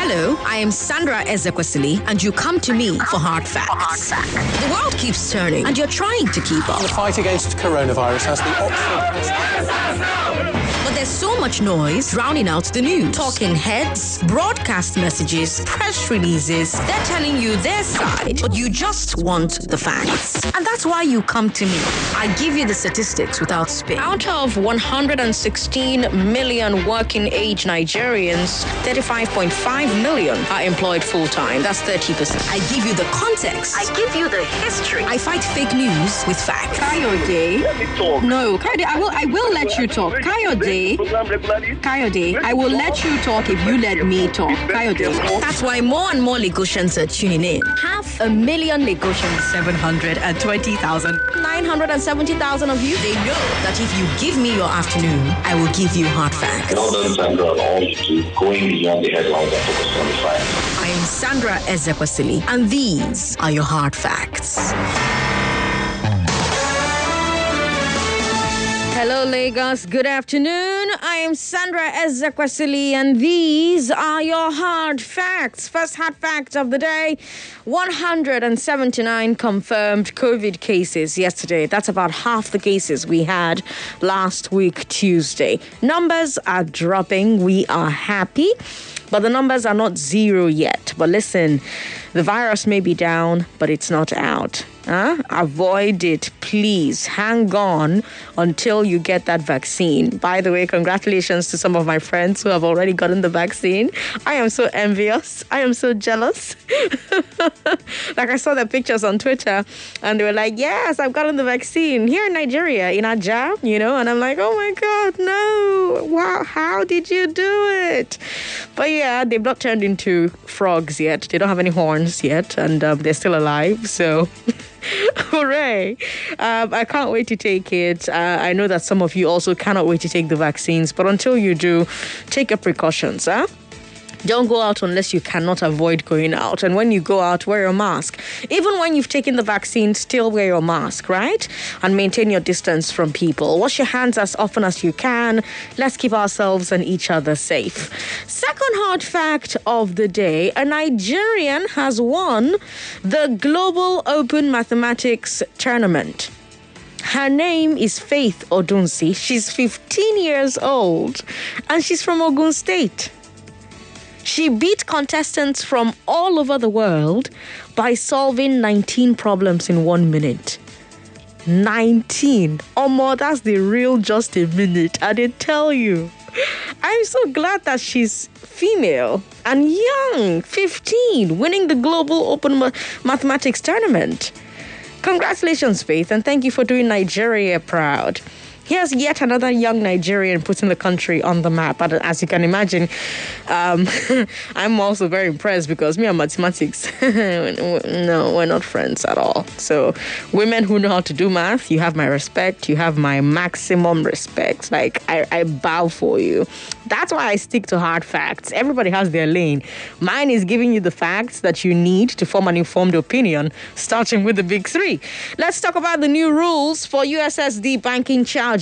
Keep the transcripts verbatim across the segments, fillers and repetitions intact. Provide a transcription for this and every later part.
Hello, I am Sandra Ezekwesili, and you come to me for hard facts. The world keeps turning, and you're trying to keep up. The fight against coronavirus has the Oxford... But there's so much noise drowning out the news. Talking heads, broadcast messages, press releases. They're telling you their side, but you just want the facts. And that's why you come to me. I give you the statistics without spin. Out of one hundred sixteen million working age Nigerians, thirty-five point five million are employed full-time. That's thirty percent. I give you the context. I give you the history. I fight fake news with facts. Kayode. No, Kayode, I will I will let you talk. Kayode. Kayode, I will let you talk if you let me talk. Kayode. That's why more and more Lagosians are tuning in. Half a million Lagosians. seven hundred twenty thousand. nine hundred seventy thousand of you. They know that if you give me your afternoon, I will give you hard facts. Well done, Sandra, on all you do, going beyond the headlines and focusing on the facts. I am Sandra Ezekwesili, and these are your hard facts. Hello, Lagos. Good afternoon. I am Sandra Ezekwesili, and these are your hard facts. First hard fact of the day, one hundred seventy-nine confirmed COVID cases yesterday. That's about half the cases we had last week, Tuesday. Numbers are dropping. We are happy, but the numbers are not zero yet. But listen, the virus may be down, but it's not out. Huh? Avoid it, please. Hang on until you get that vaccine. By the way, congratulations to some of my friends who have already gotten the vaccine. I am so envious. I am so jealous. Like, I saw their pictures on Twitter and they were like, yes, I've gotten the vaccine here in Nigeria, in Aja, you know, and I'm like, oh my God, no. Wow, how did you do it? But yeah, they've not turned into frogs yet. They don't have any horns yet, and um, they're still alive, so... Hooray! Um, I can't wait to take it. Uh, I know that some of you also cannot wait to take the vaccines, but until you do, take your precautions, huh? Don't go out unless you cannot avoid going out. And when you go out, wear your mask. Even when you've taken the vaccine, still wear your mask, right? And maintain your distance from people. Wash your hands as often as you can. Let's keep ourselves and each other safe. Second hard fact of the day, a Nigerian has won the Global Open Mathematics Tournament. Her name is Faith Odunsi. She's fifteen years old, and she's from Ogun State. She beat contestants from all over the world by solving nineteen problems in one minute. nineteen. Omo, that's the real just a minute. I did tell you. I'm so glad that she's female and young, fifteen, winning the Global Open Ma- Mathematics Tournament. Congratulations, Faith, and thank you for doing Nigeria proud. Here's yet another young Nigerian putting the country on the map. And as you can imagine, um, I'm also very impressed because me and mathematics, no, we're not friends at all. So women who know how to do math, you have my respect. You have my maximum respect. Like, I, I bow for you. That's why I stick to hard facts. Everybody has their lane. Mine is giving you the facts that you need to form an informed opinion, starting with the big three. Let's talk about the new rules for U S S D banking charges.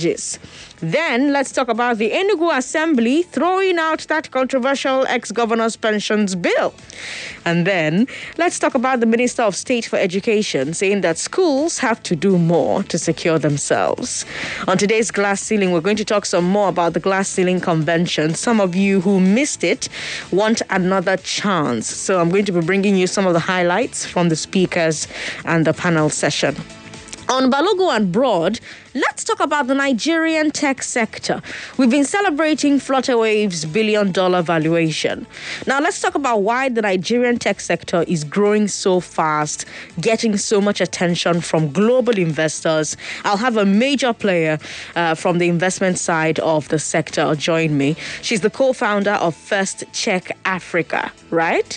Then let's talk about the Enugu Assembly throwing out that controversial ex-governor's pensions bill. And then let's talk about the Minister of State for Education saying that schools have to do more to secure themselves. On today's Glass Ceiling, we're going to talk some more about the Glass Ceiling Convention. Some of you who missed it want another chance. So I'm going to be bringing you some of the highlights from the speakers and the panel session. On Balogun and Broad, let's talk about the Nigerian tech sector. We've been celebrating Flutterwave's billion dollar valuation. Now, let's talk about why the Nigerian tech sector is growing so fast, getting so much attention from global investors. I'll have a major player uh, from the investment side of the sector join me. She's the co-founder of First Check Africa, right?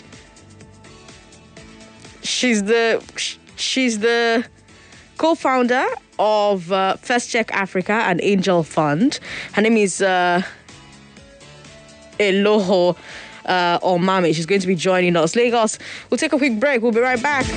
She's the... She's the... co-founder of uh, First Check Africa, an angel fund. Her name is uh, Eloho uh, Omami. She's going to be joining us. Lagos, we'll take a quick break. We'll be right back.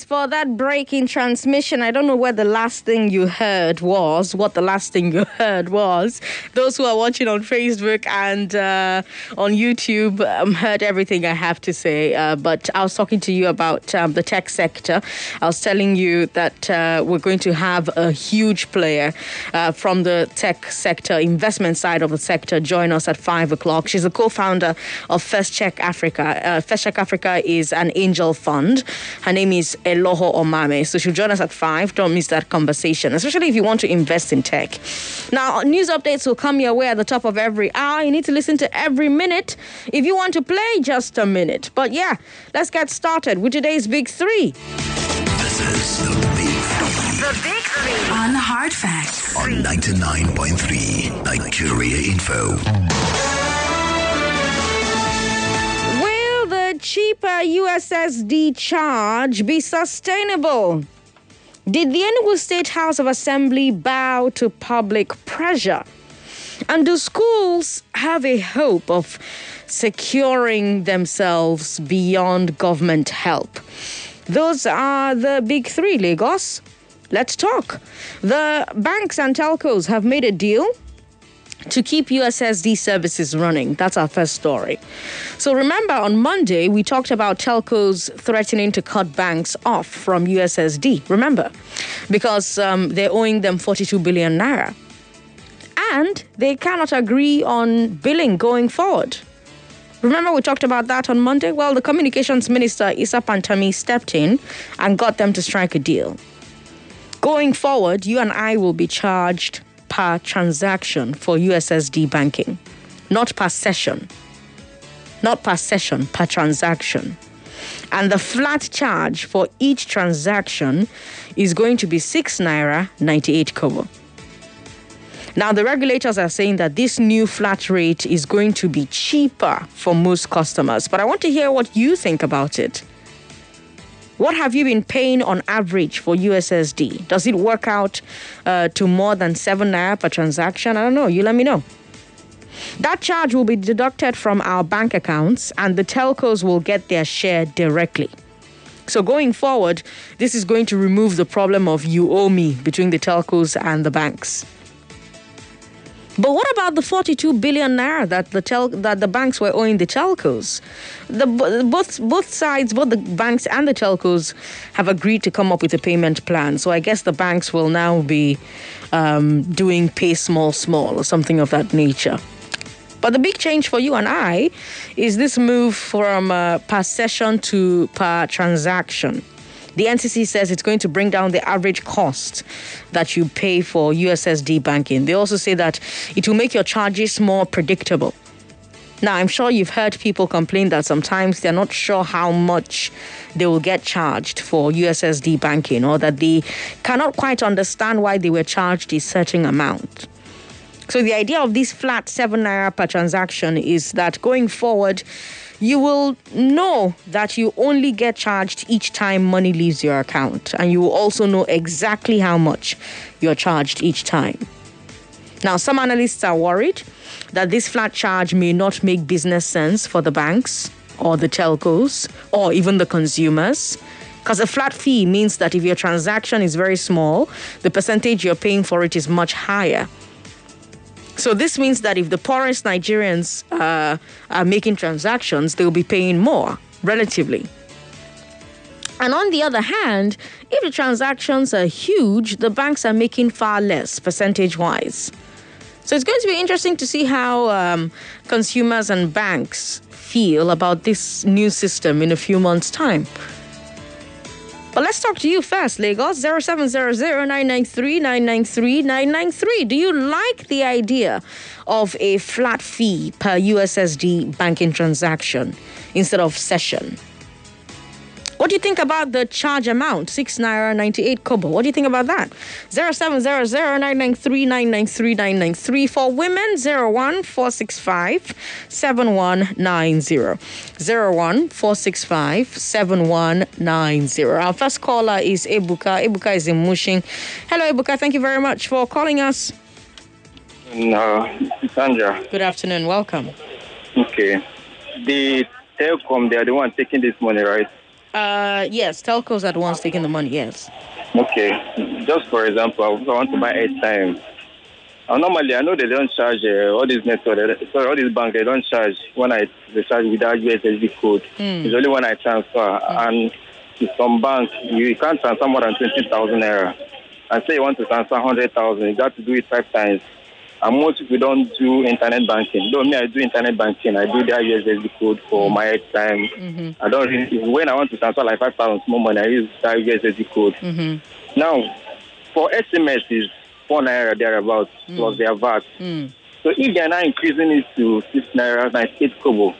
apologies for that break in transmission. I don't know where the last thing you heard was, what the last thing you heard was. Those who are watching on Facebook and uh, on YouTube um, heard everything I have to say. Uh, but I was talking to you about um, the tech sector. I was telling you that uh, we're going to have a huge player uh, from the tech sector, investment side of the sector, join us at five o'clock. She's a co-founder of First Check Africa. Uh, First Check Africa is an angel fund. Her name is Eloho Omame. So she'll join us at five. Don't miss that conversation, especially if you want to invest in tech. Now, news updates will come your way at the top of every hour. You need to listen to every minute if you want to play just a minute. But yeah, let's get started with today's Big Three. This is the Big Three. The Big Three. On Hard Facts. On ninety-nine point three Nigeria Info. Will the cheaper U S S D charge be sustainable? Did the Enugu State House of Assembly bow to public pressure? And do schools have a hope of securing themselves beyond government help? Those are the Big Three, Lagos. Let's talk. The banks and telcos have made a deal to keep U S S D services running. That's our first story. So remember, on Monday, we talked about telcos threatening to cut banks off from U S S D. Remember? Because um, they're owing them forty-two billion naira. And they cannot agree on billing going forward. Remember we talked about that on Monday? Well, the communications minister, Issa Pantami, stepped in and got them to strike a deal. Going forward, you and I will be charged per transaction for U S S D banking, not per session. Not per session, per transaction. And the flat charge for each transaction is going to be six naira ninety-eight kobo. Now, the regulators are saying that this new flat rate is going to be cheaper for most customers. But I want to hear what you think about it. What have you been paying on average for U S S D? Does it work out uh, to more than seven naira per transaction? I don't know. You let me know. That charge will be deducted from our bank accounts and the telcos will get their share directly. So going forward, this is going to remove the problem of you owe me between the telcos and the banks. But what about the forty-two billion naira that the tel- that the banks were owing the telcos? The both both sides, both the banks and the telcos, have agreed to come up with a payment plan. So I guess the banks will now be um, doing pay small, small, or something of that nature. But the big change for you and I is this move from uh, per session to per transaction. The N C C says it's going to bring down the average cost that you pay for U S S D banking. They also say that it will make your charges more predictable. Now, I'm sure you've heard people complain that sometimes they're not sure how much they will get charged for U S S D banking, or that they cannot quite understand why they were charged a certain amount. So the idea of this flat seven naira per transaction is that going forward, you will know that you only get charged each time money leaves your account. And you will also know exactly how much you're charged each time. Now, some analysts are worried that this flat charge may not make business sense for the banks or the telcos or even the consumers. Because a flat fee means that if your transaction is very small, the percentage you're paying for it is much higher. So this means that if the poorest Nigerians uh, are making transactions, they'll be paying more, relatively. And on the other hand, if the transactions are huge, the banks are making far less, percentage-wise. So it's going to be interesting to see how um, consumers and banks feel about this new system in a few months' time. But let's talk to you first, Lagos. zero seven zero zero nine nine three nine nine three nine nine three. Do you like the idea of a flat fee per U S S D banking transaction instead of session? What do you think about the charge amount, six naira ninety-eight kobo? What do you think about that? zero seven zero zero nine nine three nine nine three nine nine three. For women, zero one four six five seven one nine zero. zero one four six five seven one nine zero. Our first caller is Ebuka. Ebuka is in Mushin. Hello, Ebuka. Thank you very much for calling us. No, Sandra. Good afternoon. Welcome. Okay. The telecom, they are the one taking this money, right? Uh, yes, telcos are the ones taking the money, yes. Okay. Just for example, if I want to buy airtime, uh, normally I know they don't charge uh, all these network, they, sorry, all these banks, they don't charge when I they charge without U S S D code. Mm. It's only when I transfer. Mm. And to some banks, you can't transfer more than twenty thousand naira. And say you want to transfer one hundred thousand, you got to do it five times. And most people don't do internet banking. Though me, I do internet banking. I do the U S S D code for mm. my airtime. Mm-hmm. I don't really, when I want to transfer like five thousand small money, I use that U S S D code. Mm-hmm. Now, for S M S is four naira thereabouts mm. plus their V A T. Mm. So if they are now increasing it to six naira, ninety-eight kobo,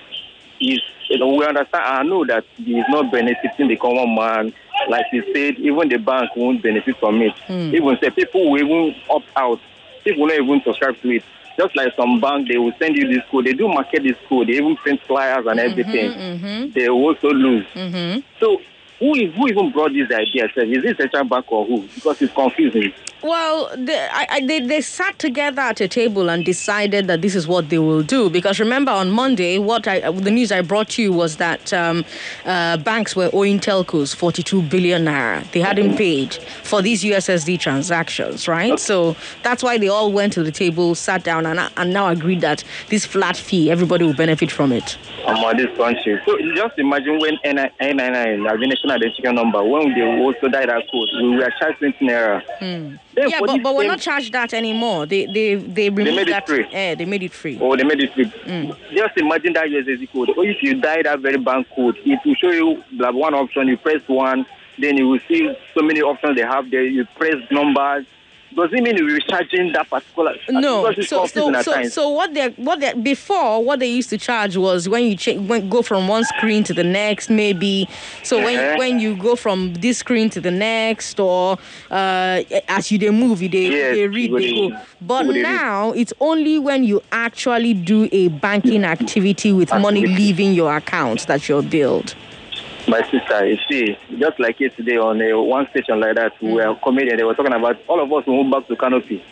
is, you know, we understand, I know that it is not benefiting the common man. Like you said, even the bank won't benefit from it. Mm. Even say people will even opt out. People will not even subscribe to it. Just like some bank, they will send you this code. They do market this code. They even print flyers and everything. Mm-hmm, mm-hmm. They also lose. Mm-hmm. So who, who even brought this idea? Is it Central Bank or who? Because it's confusing. Well, they, I, I, they, they sat together at a table and decided that this is what they will do. Because remember, on Monday, what I, the news I brought you was that um, uh, banks were owing telcos forty-two billion naira. They hadn't paid for these U S S D transactions, right? Okay. So that's why they all went to the table, sat down, and, and now agreed that this flat fee, everybody will benefit from it. Um, this country. So just imagine when N ninety-nine, the national identification number, when they also died that code, we were charged twenty naira. Hmm. Then yeah, but, but we're not charged that anymore. They they they removed they made that. It free. Yeah, they made it free. Oh, they made it free. Mm. Just imagine that U S S D code. Or if you dial that very bank code, it will show you like one option. You press one, then you will see so many options they have there. You press numbers. Does it mean we're charging that particular? No. So so so, so what they what they before what they used to charge was when you ch- when, go from one screen to the next, maybe. So uh-huh. when when you go from this screen to the next, or uh, as you they move, they yes, they read, they go. But now read. It's only when you actually do a banking activity with activity. money leaving your account that you're billed. My sister, you see, just like yesterday on a one station like that, mm. we were comedian. They were talking about all of us who move back to Canopy.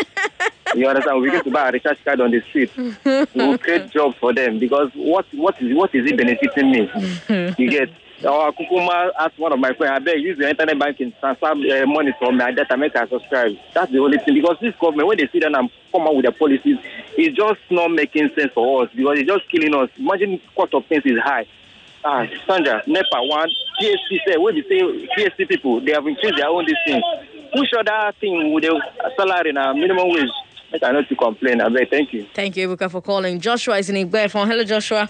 You understand? We get to buy a recharge card on the street. We will create jobs for them because what what is what is it benefiting me? You get. Our Kukuma asked one of my friends, I beg, use your internet banking, transfer uh, money from my data, make I subscribe. That's the only thing. Because this government, when they sit down and come out with their policies, it's just not making sense for us because it's just killing us. Imagine cost of things is high. Ah, Sandra, NEPA one, G S T say, what they say, G S T people, they have increased their own this thing. Push other thing with the salary and minimum wage. I not to complain. I beg, thank you. Thank you, Ebuka, for calling. Joshua is in Igbe phone. Hello, Joshua.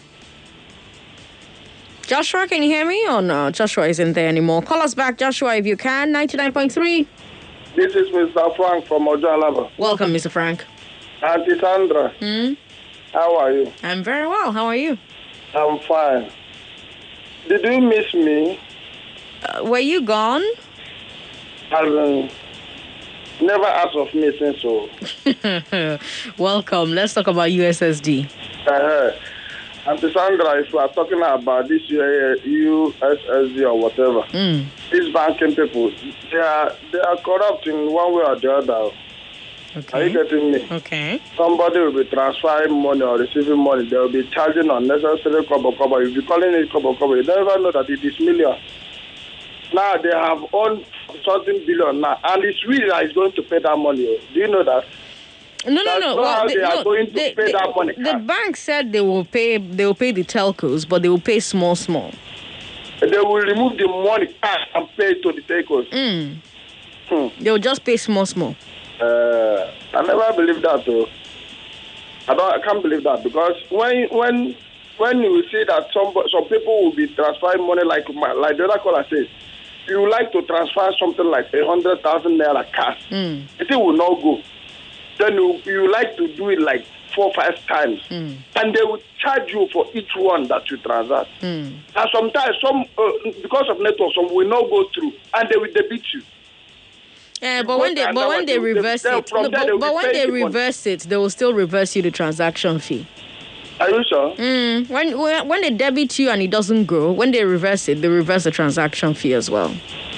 Joshua, can you hear me? Or no? Joshua isn't there anymore. Call us back, Joshua, if you can. ninety-nine point three. This is Mister Frank from Ojo Alaba. Welcome, Mister Frank. Auntie Sandra. Hmm? How are you? I'm very well. How are you? I'm fine. Did you miss me? Uh, were you gone? As in, never asked of me since so. Welcome. Let's talk about U S S D. Uh-huh. Auntie Sandra, if we are talking about this U S S D or whatever, mm. these banking people, they are they are corrupt in one way or the other. Okay. Are you getting me? Okay. Somebody will be transferring money or receiving money. They will be charging unnecessary kobo kobo. You'll be calling it kobo kobo. You never know that it is millions. Now they have owned something billion now, and it's really that it's going to pay that money. Do you know that? No, no, no. Well, they, they are no, going to they, pay they, that money. The bank said they will pay. They will pay the telcos, but they will pay small, small. They will remove the money and pay to the telcos. Mm. Hmm. They will just pay small, small. Uh, I never believe that though. I don't. I can't believe that because when when when you see that some some people will be transferring money like my, like the other caller says, you like to transfer something like a hundred thousand naira cash, mm. it will not go. Then you you like to do it like four five times, mm. and they will charge you for each one that you transact. Mm. And sometimes some uh, because of network, some will not go through, and they will debit you. Yeah, but when they but when they reverse it, no, but, but when they reverse it, they will still reverse you the transaction fee. Are you sure? Mm, when, when when they debit you and it doesn't go, when they reverse it, they reverse the transaction fee as well.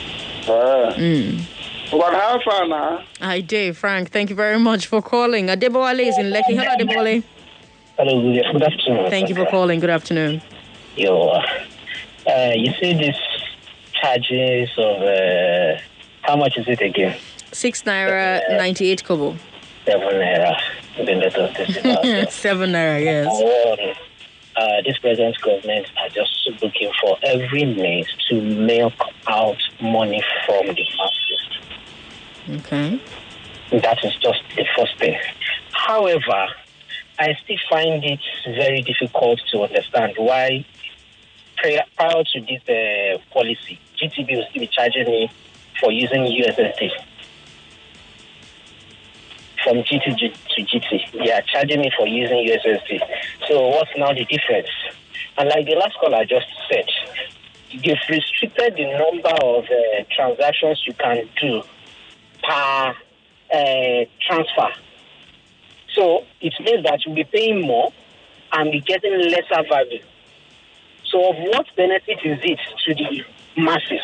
Uh, mm. But how far now? Hi, Dave, Frank. Thank you very much for calling. Adebowale is in Lekki. Hello, Adebowale. Hello, good afternoon. Thank you for calling. Good afternoon. Yo, Uh, you see these charges of, uh, how much is it again? Six naira, uh, ninety-eight kobo. Seven naira. Seven naira, yes. Um, uh, this present government are just looking for every means to milk out money from the masses. Okay. That is just the first thing. However, I still find it very difficult to understand why, prior, prior to this uh, policy, G T B will still be charging me for using U S S D. From G T to G T, they are charging me for using U S S D. So what's now the difference? And like the last caller just said, they've restricted the number of uh, transactions you can do per uh, transfer. So it means that you'll be paying more and be getting lesser value. So of what benefit is it to the masses?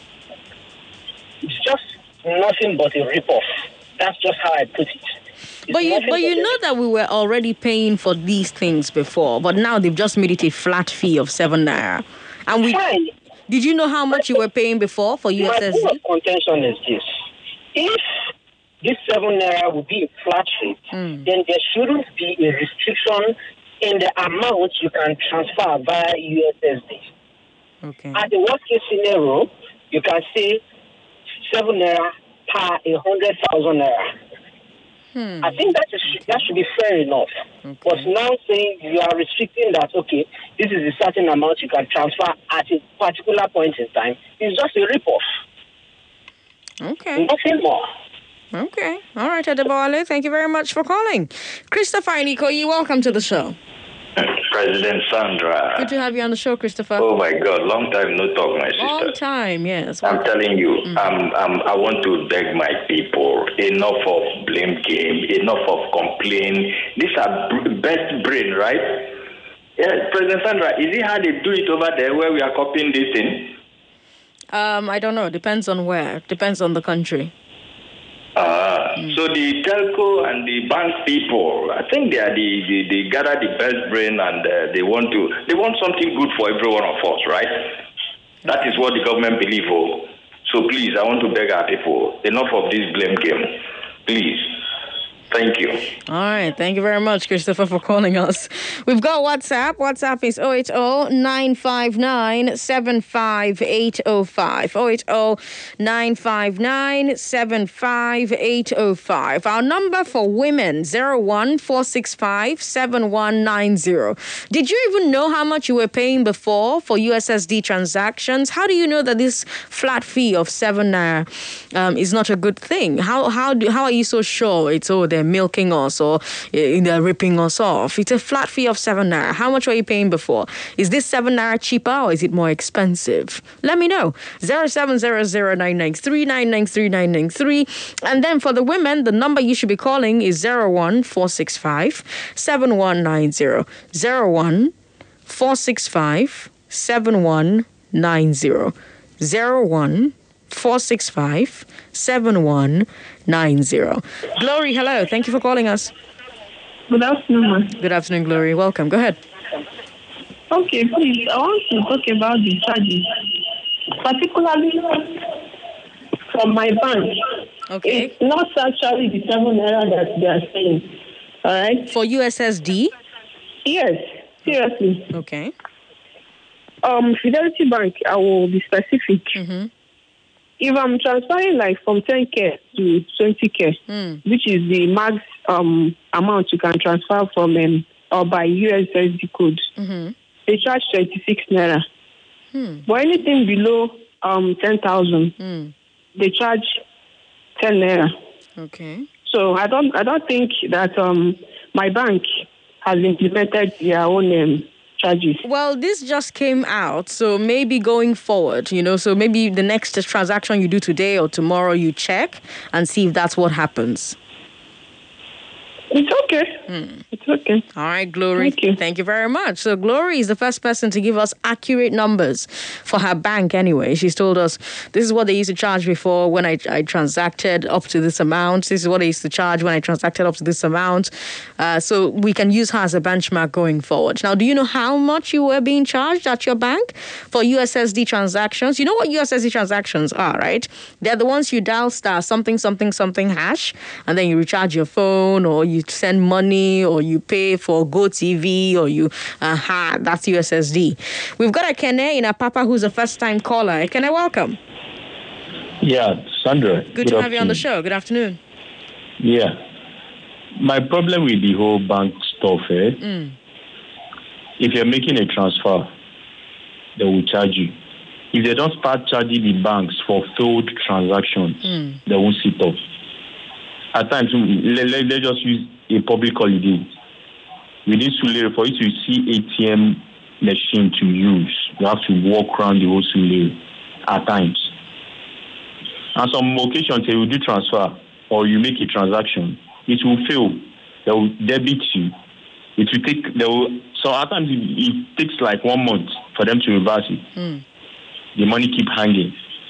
It's just nothing but a rip-off. That's just how I put it. It's but you, but you know that we were already paying for these things before, but now they've just made it a flat fee of seven naira. And we Fine. Did you know how much you were paying before for U S S D? My contention is this: if this seven naira would be a flat rate, mm. then there shouldn't be a restriction in the amount you can transfer via U S S D. Okay. At the worst case scenario, you can say seven naira per a hundred thousand naira. Hmm. I think that is okay. that should be fair enough. Okay. But now saying you are restricting that, okay, this is a certain amount you can transfer at a particular point in time, is just a rip-off. Okay. Nothing more. Okay. All right, Adebowale, thank you very much for calling. Christopher Inikoyi, welcome to the show. President Sandra. Good to have you on the show, Christopher. Oh, my God. Long time no talk, my sister. Long time, yes. I'm telling you, mm-hmm. um, um, I want to beg my people, enough of blame game, enough of complain. These are best brain, right? Yeah, President Sandra, is it how they do it over there where we are copying this thing? Um, I don't know. Depends on where. Depends on the country. Uh, mm. So the telco and the bank people, I think they are the, the they gather the best brain and uh, they want to they want something good for every one of us, right? That is what the government believe. Oh, so please, I want to beg our people, enough of this blame game, please. Thank you. All right. Thank you very much, Christopher, for calling us. We've got WhatsApp. WhatsApp is zero eight zero nine five nine seven five eight zero five. zero eight zero nine five nine seven five eight zero five. Our number for women, zero one four six five seven one nine zero. Did you even know how much you were paying before for U S S D transactions? How do you know that this flat fee of seven naira um, is not a good thing? How how do, how are you so sure it's oh they're milking us or they're ripping us off? It's a flat fee of seven naira. How much were you paying before? Is this seven naira cheaper or is it more expensive? Let me know. zero seven zero zero nine nine three nine nine three nine nine three. And then for the women, the number you should be calling is zero one four six five seven one nine zero. zero one four six five seven one nine zero. zero one four six five seven one nine zero. Glory, hello. Thank you for calling us. Good afternoon. Good afternoon, Glory. Welcome. Go ahead. Okay, please. I want to talk about the charges, particularly from my bank. Okay. It's not actually the seven naira that they are saying. All right. For U S S D? Yes. Seriously. Okay. Um, Fidelity Bank. I will be specific. Mm-hmm. If I'm transferring like from ten K to twenty K, mm. which is the max um, amount you can transfer from um, or by U S S D code, mm-hmm. they charge twenty-six naira. Mm. But anything below um, ten thousand, mm. they charge ten naira. Okay. So I don't, I don't think that um, my bank has implemented their own um, charges. Well, this just came out, so maybe going forward, you know, so maybe the next transaction you do today or tomorrow, you check and see if that's what happens. It's okay. Hmm. It's okay. All right, Glory. Thank you. Thank you very much. So Glory is the first person to give us accurate numbers for her bank anyway. She's told us this is what they used to charge before when I, I transacted up to this amount. This is what they used to charge when I transacted up to this amount. Uh, so we can use her as a benchmark going forward. Now, do you know how much you were being charged at your bank for U S S D transactions? You know what U S S D transactions are, right? They're the ones you dial star something, something, something hash, and then you recharge your phone, or you send money, or you pay for GoTV, or you, aha, that's U S S D. We've got Ekene in Apapa who's a first-time caller. Ekene, welcome. Yeah, Sandra. Good, good to have you on the show. Good afternoon. Yeah. My problem with the whole bank stuff, eh? Mm. If you're making a transfer, they will charge you. If they don't start charging the banks for failed transactions, mm. they won't sit up. At times, let, let, let's just use a public holiday. Within Sulere, for you to see A T M machine to use, you have to walk around the whole Sulere at times. And some occasions, they will do transfer or you make a transaction, it will fail. They will debit you. It will take, they will, so at times it, it takes like one month for them to reverse it. Mm. The money keep hanging.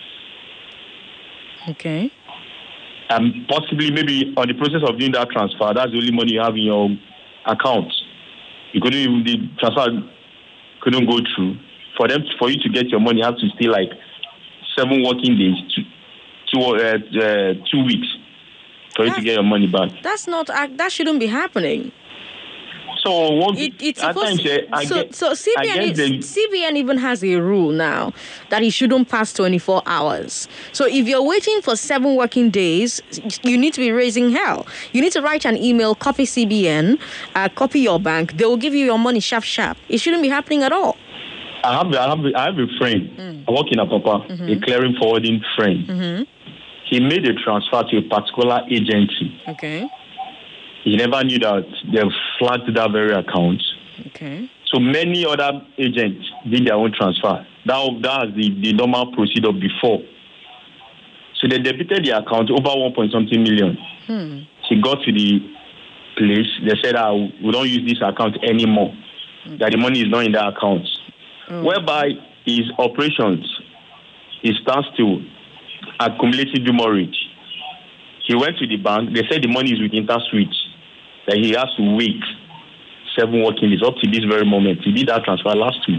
Okay. And possibly maybe on the process of doing that transfer, that's the only money you have in your account. You couldn't even, the transfer couldn't go through. For them, for you to get your money, you have to stay like seven working days, two, two, uh, uh, two weeks for you to get your money back. That's not, uh, that shouldn't be happening. So what? It, it's at supposed times, to, I so, get, so C B N, I get the, C B N even has a rule now that it shouldn't pass twenty-four hours. So if you're waiting for seven working days, you need to be raising hell. You need to write an email, copy C B N, uh, copy your bank. They will give you your money sharp, sharp. It shouldn't be happening at all. I have, I have, I have a friend. Mm. I work in Apapa, mm-hmm. a clearing forwarding friend. Mm-hmm. He made a transfer to a particular agency. Okay. He never knew that they flagged that very account. Okay. So many other agents did their own transfer. That, that was the, the normal procedure before. So they debited the account over one point something million. Hmm. He got to the place. They said, ah, we don't use this account anymore. Okay. That the money is not in that account. Oh. Whereby his operations, his standstill, accumulated demurrage. He went to the bank. They said the money is with InterSwitch. That he has to wait seven working days up to this very moment. He did that transfer last week.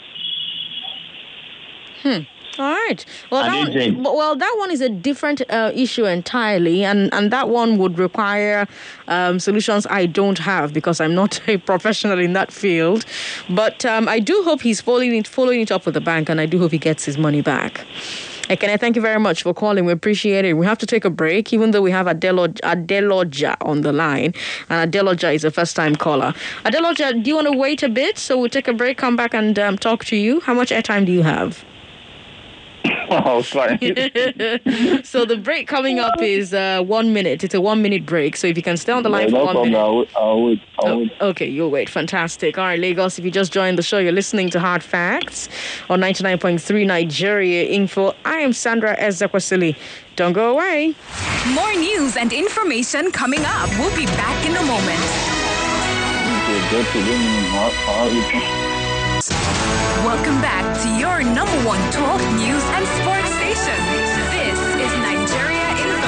Hmm. All right. Well, An that one, well, that one is a different uh, issue entirely, and, and that one would require um, solutions I don't have because I'm not a professional in that field. But um, I do hope he's following it, following it up with the bank, and I do hope he gets his money back. Ekene, thank you very much for calling. We appreciate it. We have to take a break, even though we have Adelo- Adeloja on the line. And Adeloja is a first-time caller. Adeloja, do you want to wait a bit? So we'll take a break, come back and um, talk to you. How much airtime do you have? Oh, fine. So the break coming up is uh, one minute. It's a one-minute break. So if you can stay on the line yeah, for no one problem. minute. I'll wait. I'll wait. I'll oh, wait. Okay, you'll wait. Fantastic. All right, Lagos, if you just joined the show, you're listening to Hard Facts on ninety-nine point three Nigeria Info. I am Sandra Ezekwesili. Don't go away. More news and information coming up. We'll be back in a moment. Welcome back to your number one talk news and sports station. This is Nigeria Info.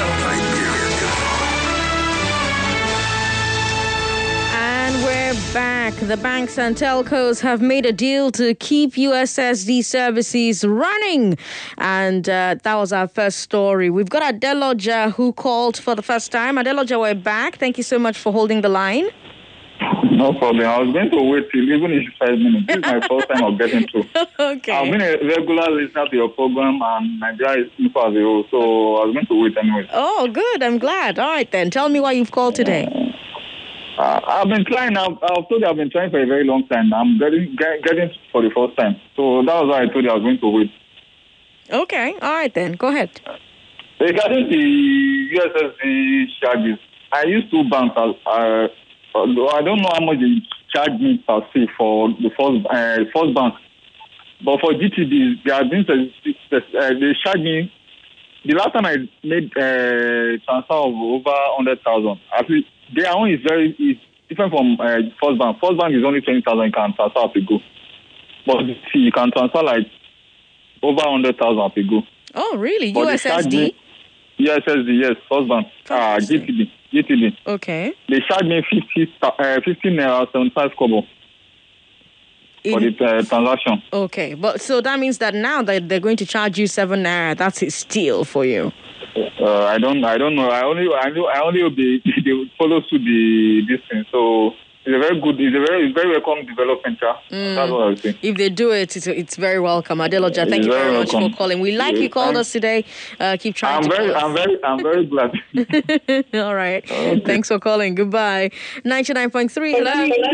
And we're back. The banks and telcos have made a deal to keep U S S D services running. And uh, that was our first story. We've got Adeloja who called for the first time. Adeloja, we're back. Thank you so much for holding the line. No problem. I was going to wait till even if it's five minutes. This is my first time of getting through. Okay. I've been a regular listener to your program and Nigeria is Info as a whole, so I was going to wait anyway. Oh, good. I'm glad. All right, then. Tell me why you've called today. Uh, I've been trying. I've, I've told you I've been trying for a very long time. I'm getting get, getting for the first time. So that was why I told you I was going to wait. Okay. All right, then. Go ahead. Regarding the U S S D charges, I used two banks. Uh, I don't know how much they charge me per se for the first uh, first bank, but for G T B, they have been uh, they charge me. The last time I made a uh, transfer of over hundred thousand, at least their own is very is different from uh, First Bank. First Bank is only twenty thousand you can transfer up a go. But see, you can transfer like over one hundred thousand up a go. Oh, really? But U S S D? U S S D, yes, First Bank. Ah, G T B. G T B. Okay. They charge me fifty, uh, fifteen naira, seventy-five kobo for the uh, transaction. Okay, but so that means that now that they're going to charge you seven naira, that's a steal for you. Uh, I don't, I don't know. I only, I know, I only hope they, they follow through the this thing. So it's a very good, it's a very, it's very welcome development. Mm. That's what I was saying. If they do it, it's, it's very welcome. Adeloja, thank you very, very much for calling. We like yeah, you called us today. Uh, keep trying. I'm to very, call I'm very, I'm very glad. All right. Okay. Thanks for calling. Goodbye. ninety-nine point three. Hello.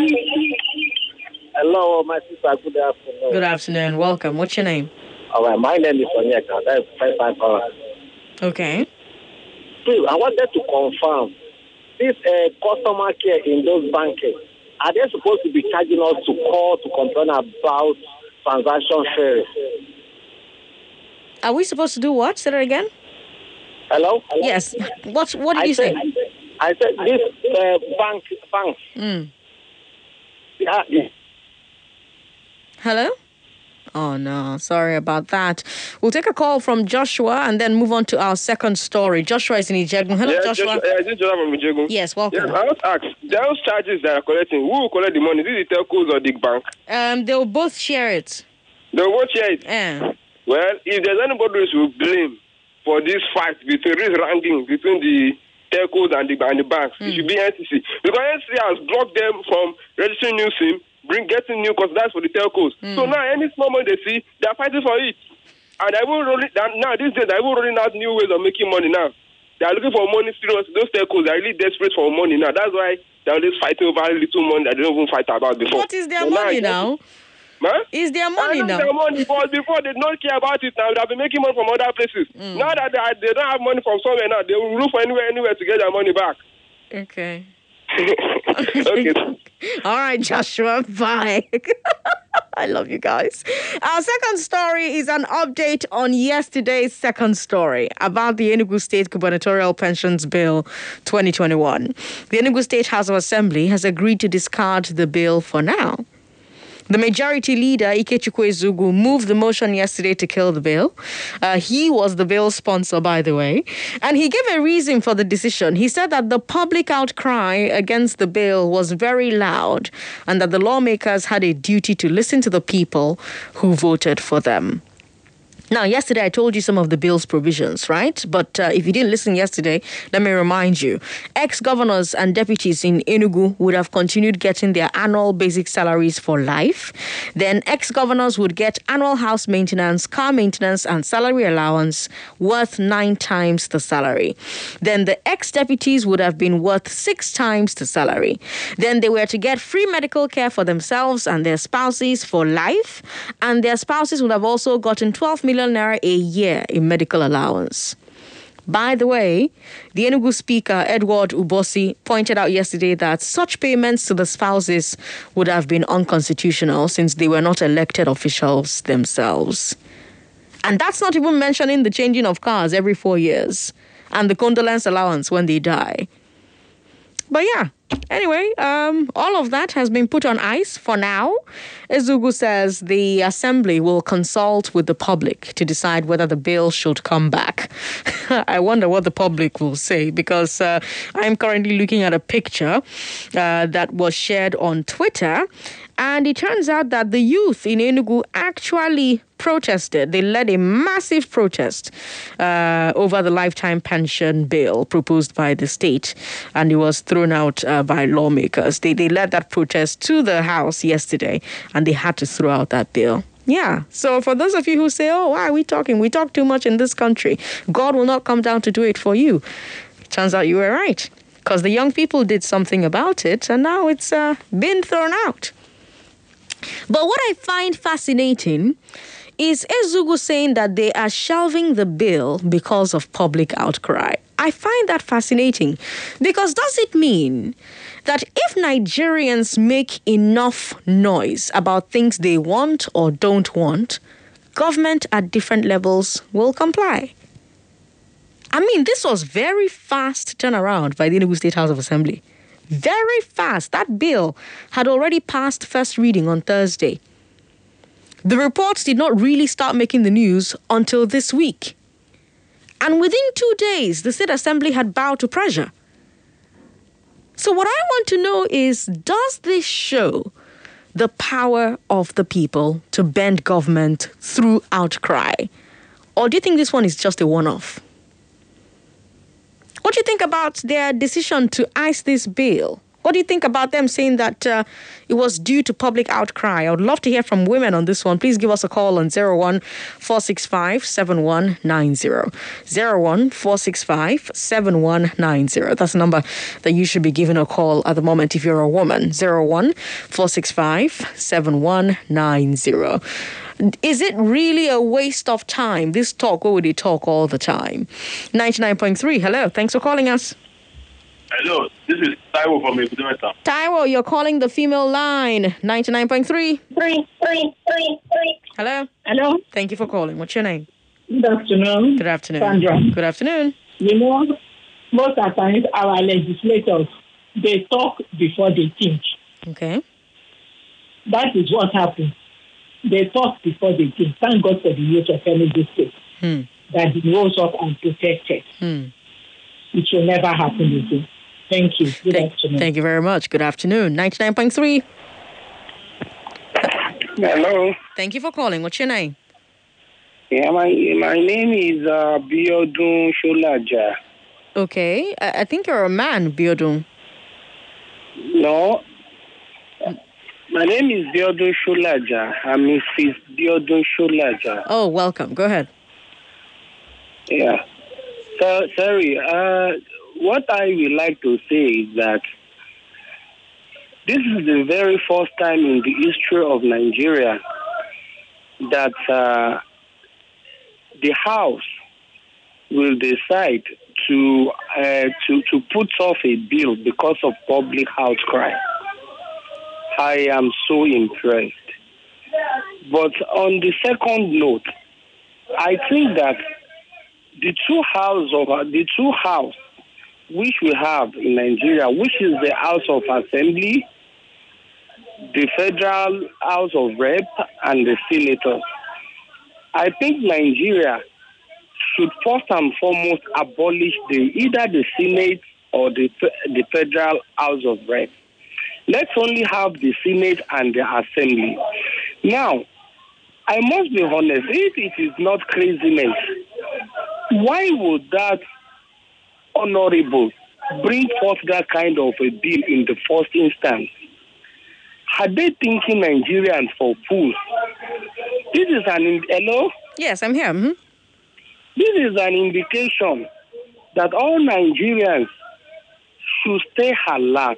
Hello, my sister. Good afternoon. Good afternoon. Welcome. What's your name? All right. My name is Onyeka. That's five five hours. Okay. Please, I wanted to confirm this uh, customer care in those banks. Are they supposed to be charging us to call to complain about transaction fees? Are we supposed to do what? Say that again. Hello? Hello? Yes. What What did I you said, say? I said this uh, bank banks. Mm. Yeah. Hello? Oh, no. Sorry about that. We'll take a call from Joshua and then move on to our second story. Joshua is in Ijegun. Hello, yeah, Joshua. Joshua. Yeah, this is Joshua from Ijegun. Yes, welcome. Yes, I want to ask, those charges that are collecting, who will collect the money? Is it the telcos or the bank? Um, they'll both share it. They'll both share it? Yeah. Well, if there's anybody who will blame for this fight between this ranking between the telcos and the, and the banks, mm. it should be N C C. Because N C C has blocked them from registering new SIM, bring getting new customers. That's for the telcos. Mm. So now any small money they see, they're fighting for it. And I will rolling now these days I will rolling out new ways of making money now. They are looking for money serious. Those telcos are really desperate for money now. That's why they're always fighting over little money that they don't even fight about before. What is their so money now? now? Huh? Is their money I know now? Their money, but before they don't care about it now. They've been making money from other places. Mm. Now that they, are, they don't have money from somewhere now, they will look for anywhere, anywhere to get their money back. Okay. Okay. All right, Joshua. Bye. I love you guys. Our second story is an update on yesterday's second story about the Enugu State Gubernatorial Pensions Bill twenty twenty-one. The Enugu State House of Assembly has agreed to discard the bill for now. The majority leader, Ikechukwu Ezugu, moved the motion yesterday to kill the bill. Uh, he was the bill sponsor, by the way. And he gave a reason for the decision. He said that the public outcry against the bill was very loud and that the lawmakers had a duty to listen to the people who voted for them. Now, yesterday I told you some of the bill's provisions, right? But uh, if you didn't listen yesterday, let me remind you. Ex-governors and deputies in Enugu would have continued getting their annual basic salaries for life. Then ex-governors would get annual house maintenance, car maintenance, and salary allowance worth nine times the salary. Then the ex-deputies would have been worth six times the salary. Then they were to get free medical care for themselves and their spouses for life. And their spouses would have also gotten twelve million naira a year in medical allowance. By the way, the Enugu Speaker, Edward Ubosi, pointed out yesterday that such payments to the spouses would have been unconstitutional since they were not elected officials themselves. And that's not even mentioning the changing of cars every four years and the condolence allowance when they die. But yeah, anyway, um, all of that has been put on ice for now. Ezugu says the assembly will consult with the public to decide whether the bill should come back. I wonder what the public will say because uh, I'm currently looking at a picture uh, that was shared on Twitter. And it turns out that the youth in Enugu actually protested. They led a massive protest uh, over the lifetime pension bill proposed by the state. And it was thrown out uh, by lawmakers. They, they led that protest to the House yesterday, and they had to throw out that bill. Yeah. So for those of you who say, oh, why are we talking? We talk too much in this country. God will not come down to do it for you. Turns out you were right. Because the young people did something about it, and now it's uh, been thrown out. But what I find fascinating is Ezugu saying that they are shelving the bill because of public outcry. I find that fascinating because does it mean that if Nigerians make enough noise about things they want or don't want, government at different levels will comply? I mean, this was very fast turnaround by the Enugu State House of Assembly. Very fast. That bill had already passed first reading on Thursday. The reports did not really start making the news until this week. And within two days, the State Assembly had bowed to pressure. So what I want to know is, does this show the power of the people to bend government through outcry? Or do you think this one is just a one-off? What do you think about their decision to ice this bill? What do you think about them saying that uh, it was due to public outcry? I would love to hear from women on this one. Please give us a call on zero one four six five seven one nine zero. zero one four six five seven one nine zero. That's the number that you should be giving a call at the moment if you're a woman. zero one four six five seven one nine zero. Is it really a waste of time, this talk, or would you talk all the time? ninety-nine point three, hello. Thanks for calling us. Hello, this is Taiwo from Ebudimeta. Taiwo, you're calling the female line. ninety-nine point three. Three, three, three, three. Hello. Hello. Thank you for calling. What's your name? Good afternoon. Good afternoon. Sandra. Good afternoon. You know, most of the times our legislators, they talk before they think. Okay. That is what happens. They talk before they think. Thank God for the youth of Enugu State Hmm. that he rose up and protected. Hmm. It will never happen again. Thank you. Good thank, afternoon. Thank you very much. Good afternoon. ninety-nine point three. Hello. Thank you for calling. What's your name? Yeah, my my name is uh, Biodun Sholaja. Okay. I, I think you're a man, Biodun. No. My name is Biodun Sholaja. I'm Missus Biodun Sholaja. Oh, welcome. Go ahead. Yeah. So, sorry. Uh, what I would like to say is that this is the very first time in the history of Nigeria that uh, the House will decide to uh, to to put off a bill because of public outcry. I am so impressed. But on the second note, I think that the two house of uh, the two house which we have in Nigeria, which is the House of Assembly, the Federal House of Rep, and the Senators, I think Nigeria should first and foremost abolish the either the Senate or the the Federal House of Rep. Let's only have the Senate and the Assembly. Now, I must be honest, if it is not craziness, why would that honorable bring forth that kind of a bill in the first instance? Are they thinking Nigerians for fools? This is an... Hello? Yes, I'm here. Mm-hmm. This is an indication that all Nigerians should stay alert.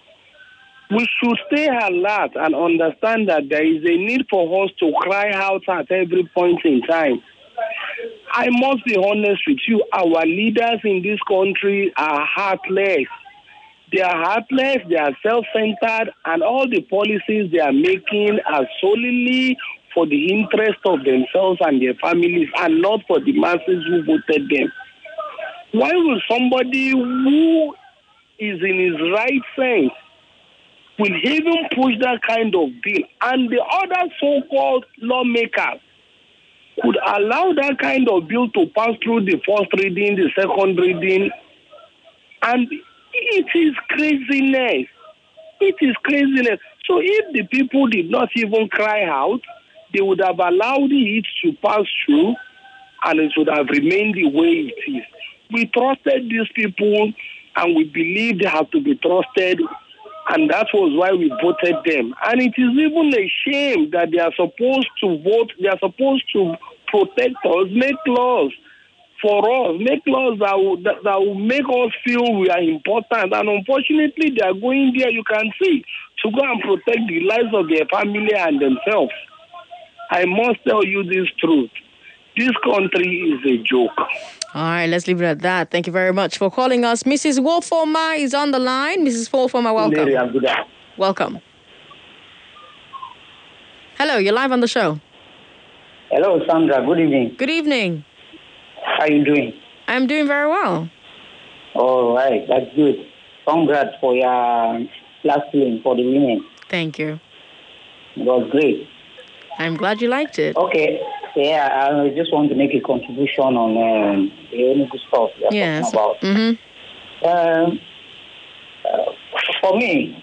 We should stay alert and understand that there is a need for us to cry out at every point in time. I must be honest with you, our leaders in this country are heartless. They are heartless, they are self-centered, and all the policies they are making are solely for the interest of themselves and their families and not for the masses who voted them. Why will somebody who is in his right sense will even push that kind of bill, and the other so-called lawmakers could allow that kind of bill to pass through the first reading, the second reading, and it is craziness. It is craziness. So if the people did not even cry out, they would have allowed it to pass through, and it would have remained the way it is. We trusted these people, and we believe they have to be trusted, and that was why we voted them. And it is even a shame that they are supposed to vote, they are supposed to protect us, make laws for us, make laws that will, that, that will make us feel we are important. And unfortunately, they are going there, you can see, to go and protect the lives of their family and themselves. I must tell you this truth. This country is a joke. All right, let's leave it at that. Thank you very much for calling us. Missus Wolfoma is on the line. Missus Wolfoma, welcome. Mary, good day. Welcome. Hello, you're live on the show. Hello, Sandra. Good evening. Good evening. How are you doing? I'm doing very well. All right, that's good. congrats for your last film for the women. Thank you. It was great. I'm glad you liked it. Okay. Yeah, I just want to make a contribution on um, the Enugu stuff you're yes. talking about. Mm-hmm. Um, uh, for me,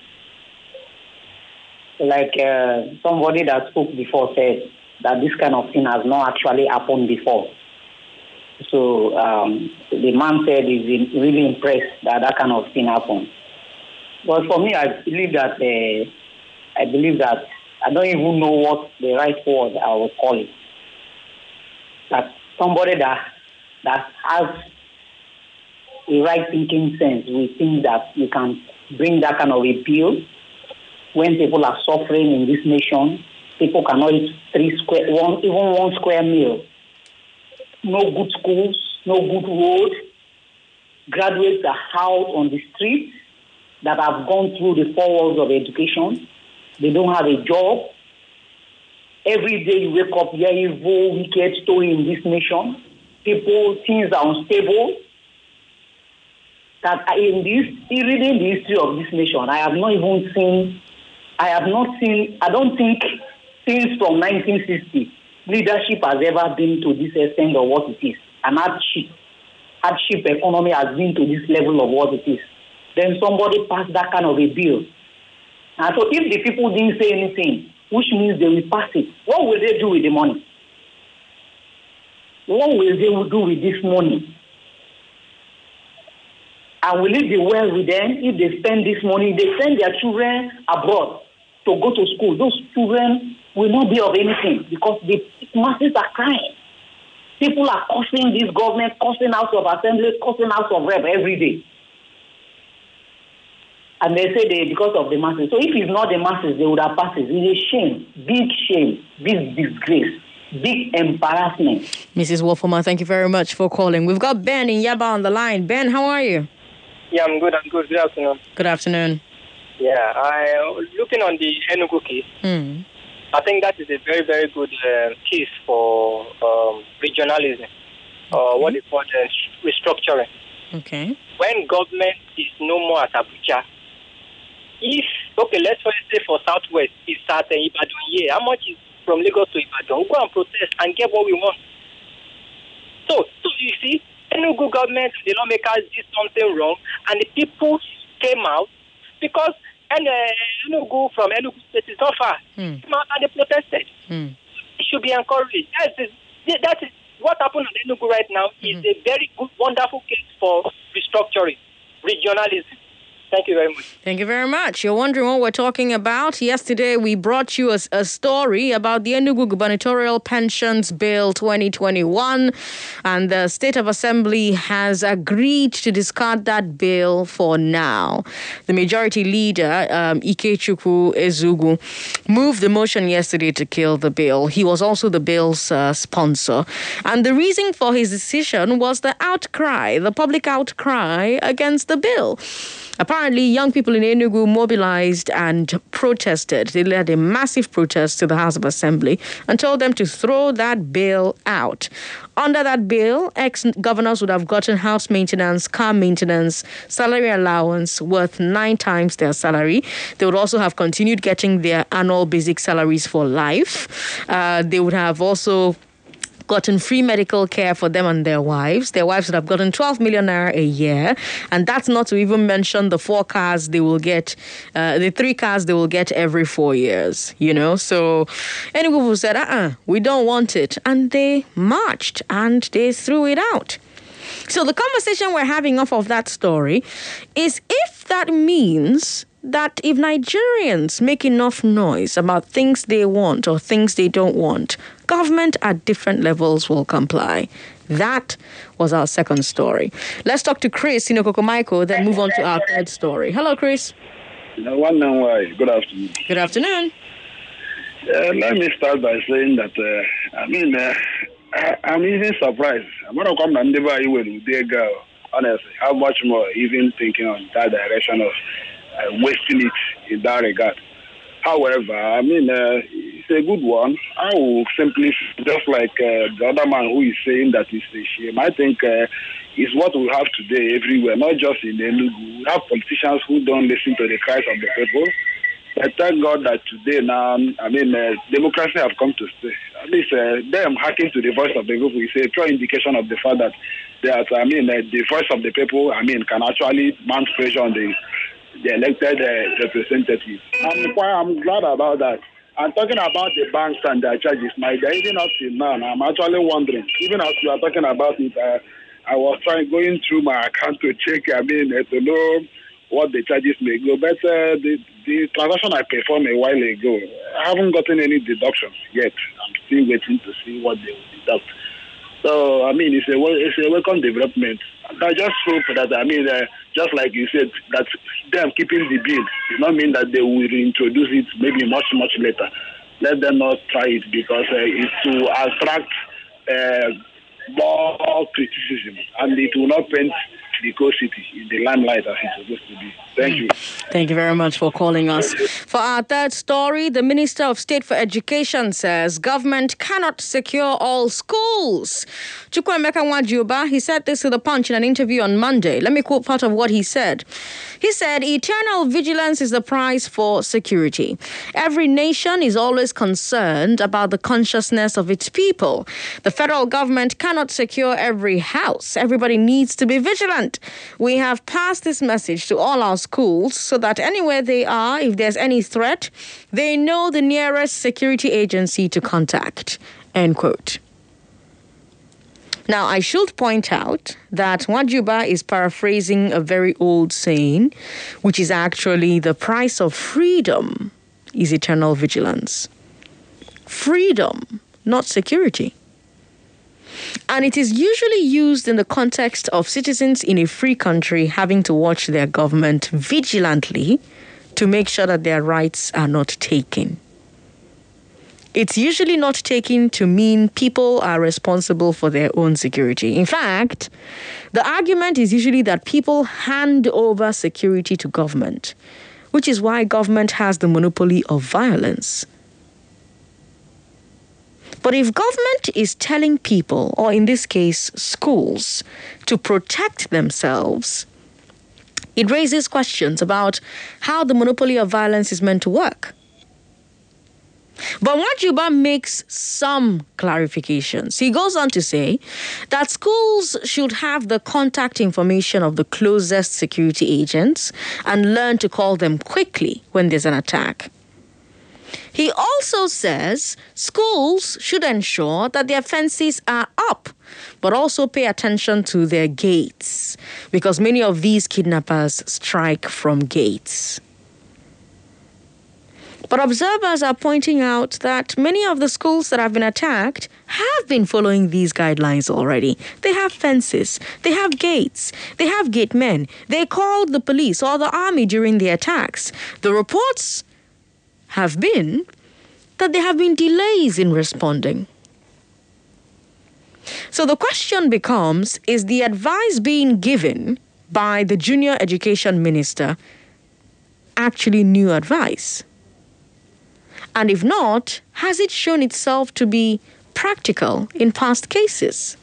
like uh, somebody that spoke before said that this kind of thing has not actually happened before. So um, the man said he's really impressed that that kind of thing happened. But for me, I believe that uh, I believe that I don't even know what the right word I would call it. That somebody that that has a right thinking sense will think that you can bring that kind of a bill when people are suffering in this nation. People cannot eat three square, one even one square meal. No good schools, no good road. Graduates are out on the streets that have gone through the four walls of education. They don't have a job. Every day you wake up hearing evil, wicked story in this nation. People, things are unstable. That in this, reading the history of this nation, I have not even seen, I have not seen, I don't think since from nineteen sixty, leadership has ever been to this extent of what it is. And hardship, hardship economy has been to this level of what it is. Then somebody passed that kind of a bill. And so if the people didn't say anything, which means they will pass it, what will they do with the money? What will they do with this money? And will it be well with them if they spend this money? They send their children abroad to go to school. Those children will not be of anything because the masses are crying. People are cursing this government, cursing House of Assembly, cursing House of Rep every day. And they say they because of the masses. So if it's not the masses, they would have passed it. It's a shame, big shame, big disgrace, big embarrassment. Missus Wolfoma, thank you very much for calling. We've got Ben in Yaba on the line. Ben, how are you? Yeah, I'm good. I'm good. Good afternoon. Good afternoon. Yeah, I looking on the Enugu case. Mm. I think that is a very, very good uh, case for um, regionalism, or uh, what they call uh, restructuring. Okay. When government is no more at Abuja, if okay, let's say for Southwest, it's at uh, Ibadan here. How much is from Lagos to Ibadan? Go and protest and get what we want. So, so you see, Enugu government, the lawmakers did something wrong, and the people came out because and uh, Enugu from Enugu State is not far. Mm. Came out and they protested. Mm. It should be encouraged. That is, that is what happened in Enugu right now. Mm-hmm. Is a very good, wonderful case for restructuring, regionalism. Thank you very much. Thank you very much. You're wondering what we're talking about? Yesterday, we brought you a, a story about the Enugu Gubernatorial Pensions Bill twenty twenty-one, and the State of Assembly has agreed to discard that bill for now. The majority leader, um, Ikechukwu Ezugu, moved the motion yesterday to kill the bill. He was also the bill's uh, sponsor. And the reason for his decision was the outcry, the public outcry against the bill. Apparently, young people in Enugu mobilized and protested. They led a massive protest to the House of Assembly and told them to throw that bill out. Under that bill, ex-governors would have gotten house maintenance, car maintenance, salary allowance worth nine times their salary. They would also have continued getting their annual basic salaries for life. Uh, they would have also gotten free medical care for them and their wives. Their wives would have gotten twelve million naira a year. And that's not to even mention the four cars they will get, uh, the three cars they will get every four years, you know. So anyone who said, uh-uh, we don't want it. And they marched and they threw it out. So the conversation we're having off of that story is if that means that if Nigerians make enough noise about things they want or things they don't want, government at different levels will comply. That was our second story. Let's talk to Chris in Okokomaiko, then move on to our third story. Hello, Chris. One and why. Good afternoon. Good afternoon. Uh, let me start by saying that, uh, I mean, uh, I, I'm even surprised. I'm going to come and never even dear girl, honestly, how much more even thinking on that direction of Uh, wasting it in that regard. However, I mean, uh, it's a good one. I will simply, just like uh, the other man who is saying that it's a shame, I think uh, is what we have today everywhere, not just in Enugu. We have politicians who don't listen to the cries of the people. But thank God that today now, I mean, uh, democracy have come to stay. At least uh, them hacking to the voice of the people is a true indication of the fact that, that I mean, uh, the voice of the people, I mean, can actually mount pressure on the, the elected uh, representatives. I'm quite, I'm glad about that. I'm talking about the banks and their charges. My, even up till now, I'm actually wondering, even as you are talking about it, uh, I was trying going through my account to check, I mean, uh, to know what the charges may go. But uh, the, the transaction I performed a while ago, I haven't gotten any deductions yet. I'm still waiting to see what they will deduct. So, I mean, it's a, it's a welcome development. I just hope that, I mean, uh, just like you said, that them keeping the bill does not mean that they will introduce it maybe much, much later. Let them not try it because uh, it's to attract uh, more criticism, and it will not paint the coast city in the limelight as it's supposed to be. Thank you. Thank you very much for calling us. For our third story, the Minister of State for Education says government cannot secure all schools. Chukwuemeka Nwajuba, he said this to The Punch in an interview on Monday. Let me quote part of what he said. He said, eternal vigilance is the price for security. Every nation is always concerned about the consciousness of its people. The federal government cannot secure every house. Everybody needs to be vigilant. We have passed this message to all our schools so that anywhere they are, if there's any threat, they know the nearest security agency to contact. End quote. Now, I should point out that Nwajuba is paraphrasing a very old saying, which is actually the price of freedom is eternal vigilance. Freedom, not security. And it is usually used in the context of citizens in a free country having to watch their government vigilantly to make sure that their rights are not taken. It's usually not taken to mean people are responsible for their own security. In fact, the argument is usually that people hand over security to government, which is why government has the monopoly of violence. But if government is telling people, or in this case, schools, to protect themselves, it raises questions about how the monopoly of violence is meant to work. But Nwajuba makes some clarifications. He goes on to say that schools should have the contact information of the closest security agents and learn to call them quickly when there's an attack. He also says schools should ensure that their fences are up, but also pay attention to their gates, because many of these kidnappers strike from gates. But observers are pointing out that many of the schools that have been attacked have been following these guidelines already. They have fences, they have gates, they have gate men. They called the police or the army during the attacks. The reports have been that there have been delays in responding. So the question becomes, is the advice being given by the junior education minister actually new advice? And if not, has it shown itself to be practical in past cases?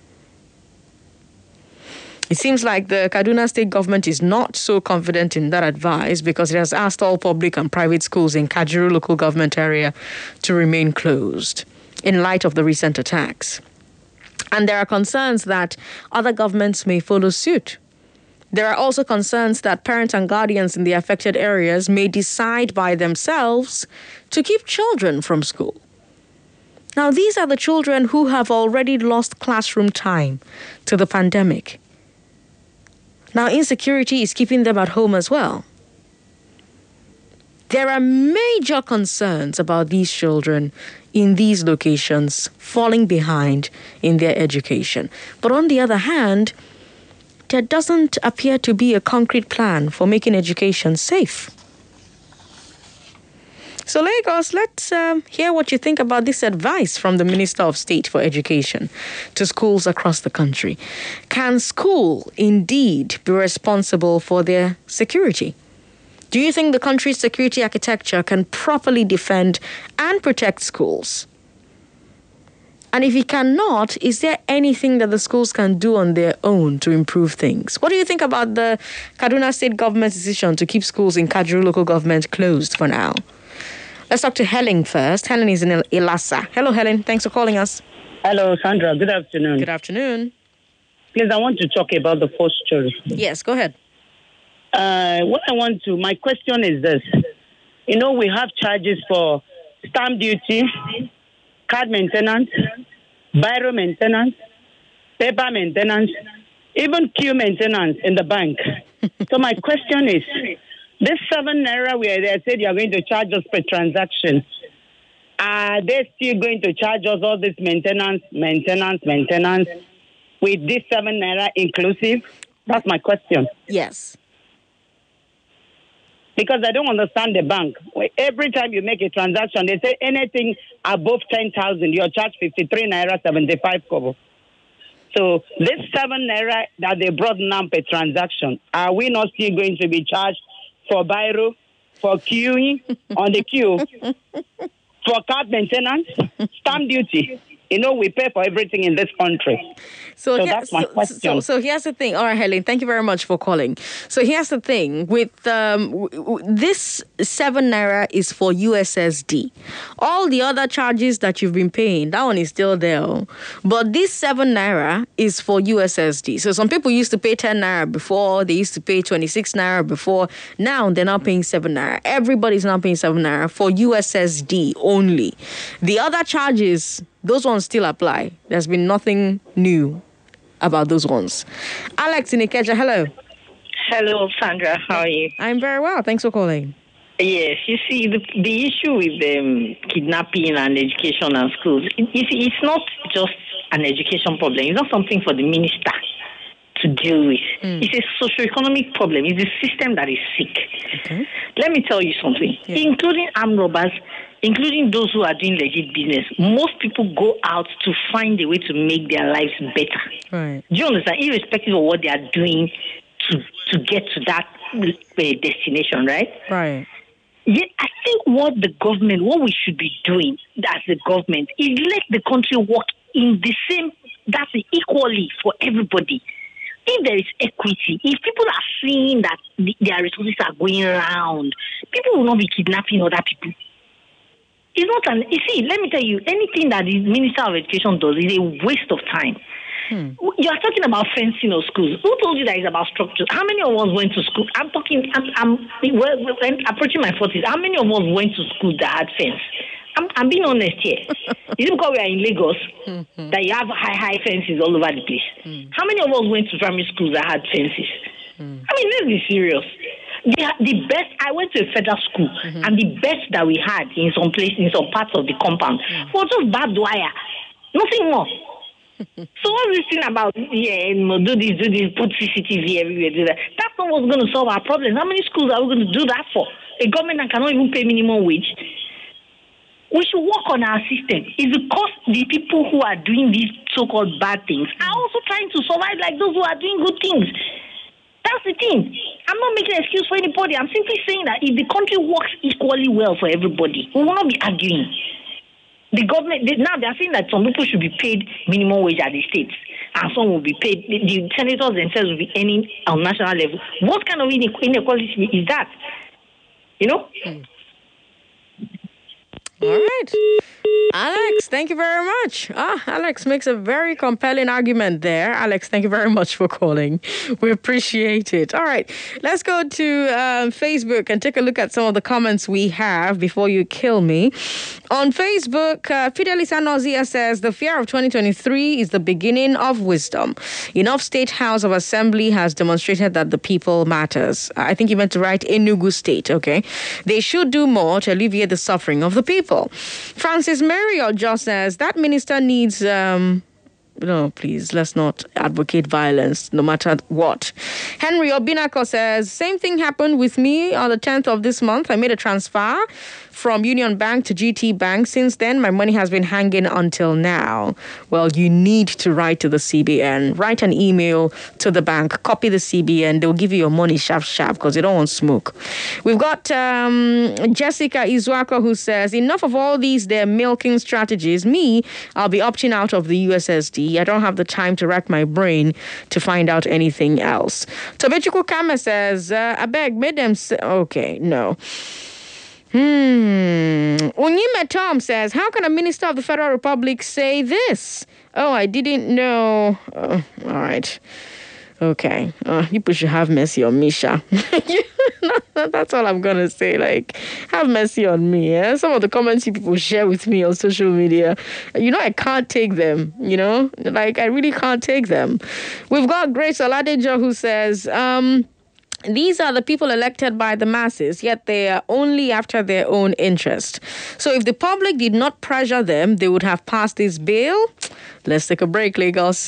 It seems like the Kaduna State government is not so confident in that advice because it has asked all public and private schools in Kajuru local government area to remain closed in light of the recent attacks. And there are concerns that other governments may follow suit. There are also concerns that parents and guardians in the affected areas may decide by themselves to keep children from school. Now, these are the children who have already lost classroom time to the pandemic. Now, insecurity is keeping them at home as well. There are major concerns about these children in these locations falling behind in their education. But on the other hand, there doesn't appear to be a concrete plan for making education safe. So Lagos, let's um, hear what you think about this advice from the Minister of State for Education to schools across the country. Can school indeed be responsible for their security? Do you think the country's security architecture can properly defend and protect schools? And if he cannot, is there anything that the schools can do on their own to improve things? What do you think about the Kaduna State government's decision to keep schools in Kajuru local government closed for now? Let's talk to Helen first. Helen is in Ilasa. Hello, Helen. Thanks for calling us. Hello, Sandra. Good afternoon. Good afternoon. Please, I want to talk about the first story. Yes, go ahead. Uh, what I want to, my question is this. You know, we have charges for stamp duty, card maintenance, biro maintenance, paper maintenance, even queue maintenance in the bank. So my question is, this seven naira where they said you are going to charge us per transaction, are they still going to charge us all this maintenance, maintenance, maintenance with this seven naira inclusive? That's my question. Yes. Because I don't understand the bank. Every time you make a transaction, they say anything above ten thousand, you're charged fifty-three naira, seventy-five kobo. So this seven naira that they brought now per transaction, are we not still going to be charged for biro, for queuing on the queue, for card maintenance, stamp duty? You know, we pay for everything in this country. So, so here, that's my so, question. So, so here's the thing. All right, Helen, thank you very much for calling. So here's the thing. With um, w- w- this seven naira is for U S S D. All the other charges that you've been paying, that one is still there. But this seven naira is for U S S D. So some people used to pay ten naira before. They used to pay twenty-six naira before. Now they're not paying seven naira. Everybody's not paying seven naira for U S S D only. The other charges, those ones still apply. There's been nothing new about those ones. Alex in Ikeja, hello. Hello, Sandra. How are you? I'm very well. Thanks for calling. Yes, you see, the, the issue with um, kidnapping and education and schools, it, you see, it's not just an education problem. It's not something for the minister to deal with. Mm. It's a socio-economic problem. It's a system that is sick. Okay. Let me tell you something. Yeah. Including armed robbers, including those who are doing legit business, most people go out to find a way to make their lives better. Right. Do you understand? Irrespective of what they are doing to to get to that uh, destination, right? Right. Yet I think what the government, what we should be doing as the government is let the country work in the same, that's equally for everybody. If there is equity, if people are seeing that the, their resources are going around, people will not be kidnapping other people. It's not an, you see, let me tell you, anything that the Minister of Education does is a waste of time. Hmm. You are talking about fencing of schools. Who told you that it's about structure? How many of us went to school? I'm talking, I'm, I'm well, approaching my forties. How many of us went to school that had fence? I'm, I'm being honest here. Is it because we are in Lagos mm-hmm. that you have high, high fences all over the place? Mm. How many of us went to primary schools that had fences? Mm. I mean, let's be serious. The, the best, I went to a federal school, mm-hmm. and the best that we had in some places, in some parts of the compound, mm. was just barbed wire. Nothing more. So what's this thing about, yeah, you know, do this, do this, put C C T V everywhere, do that? That's not what's going to solve our problems. How many schools are we going to do that for? A government that cannot even pay minimum wage? We should work on our system. It's because the people who are doing these so-called bad things are also trying to survive like those who are doing good things. That's the thing. I'm not making an excuse for anybody. I'm simply saying that if the country works equally well for everybody, we will not be arguing. The government, they, now they're saying that some people should be paid minimum wage at the states, and some will be paid, the, the senators themselves will be earning on national level. What kind of inequality is that? You know? Hmm. All right. Alex, thank you very much. Ah, Alex makes a very compelling argument there. Alex, thank you very much for calling. We appreciate it. All right, let's go to um, Facebook and take a look at some of the comments we have before you kill me. On Facebook, uh, Fidelis Anozia says, the fear of twenty twenty-three is the beginning of wisdom. Enough State House of Assembly has demonstrated that the people matters. I think you meant to write Enugu State, okay? They should do more to alleviate the suffering of the people. Francis Marriott just says that minister needs um, no, please, let's not advocate violence, no matter what. Henry Obinako says, same thing happened with me on the tenth of this month. I made a transfer from Union Bank to G T Bank. Since then, my money has been hanging until now. Well, you need to write to the C B N. Write an email to the bank. Copy the C B N. They'll give you your money sharp, sharp because they don't want smoke. We've got um, Jessica Izwaka who says, enough of all these their milking strategies. Me, I'll be opting out of the U S S D. I don't have the time to rack my brain to find out anything else. Tobechuku Kame says, uh, I beg, made them say, okay, no. Hmm. Unyime Tom says, how can a minister of the Federal Republic say this? Oh, I didn't know. Oh, all right. Okay. Uh, people should have mercy on Misha. That's all I'm going to say. Like, have mercy on me. Eh? Some of the comments you people share with me on social media, you know, I can't take them, you know? Like, I really can't take them. We've got Grace Oladejo who says, um... these are the people elected by the masses, yet they are only after their own interest. So if the public did not pressure them, they would have passed this bill. Let's take a break, Lagos.